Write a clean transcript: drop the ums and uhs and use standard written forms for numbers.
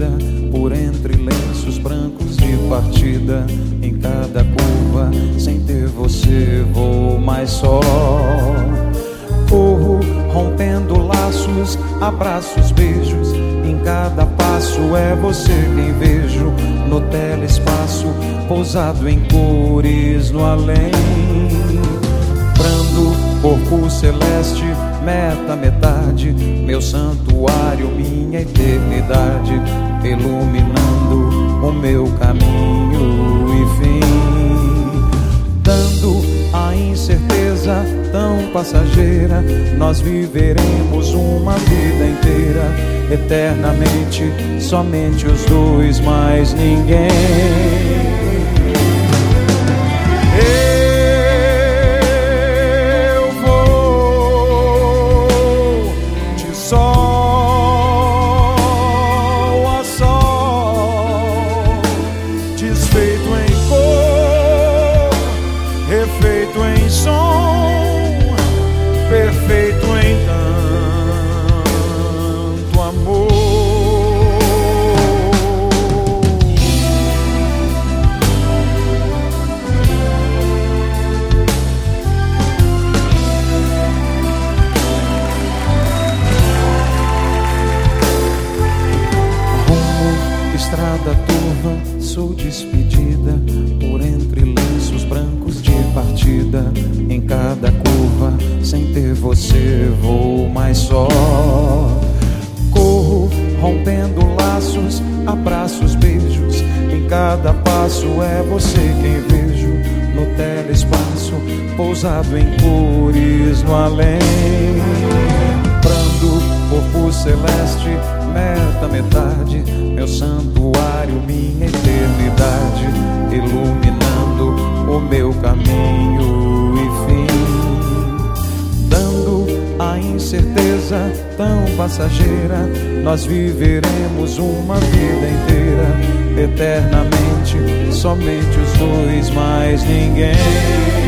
despedida, por entre lenços brancos de partida. Em cada curva, sem ter você, vou mais só. Corro, rompendo laços, abraços, beijos. Em cada passo é você quem vejo, no telespaço, pousado em cores no além. Brando, corpo celeste, meta, metade, meu santuário, minha eternidade, iluminando o meu caminho e fim. Dando a incerteza tão passageira, nós viveremos uma vida inteira, eternamente, somente os dois, mais ninguém. Perfeito em som, perfeito em tanto amor. Rumo, estrada turva, sou despedida, por entre lenços brancos de partida. Em cada curva, sem ter você, vou mais só. Corro, rompendo laços, abraços, beijos. Em cada passo é você quem vejo, no telespaço, pousado em cores no além. Brando, corpo celeste, meta, metade, meu santuário, minha eternidade, iluminando o meu caminho e fim. Dando a incerteza tão passageira, nós viveremos uma vida inteira, eternamente, somente os dois, mais ninguém.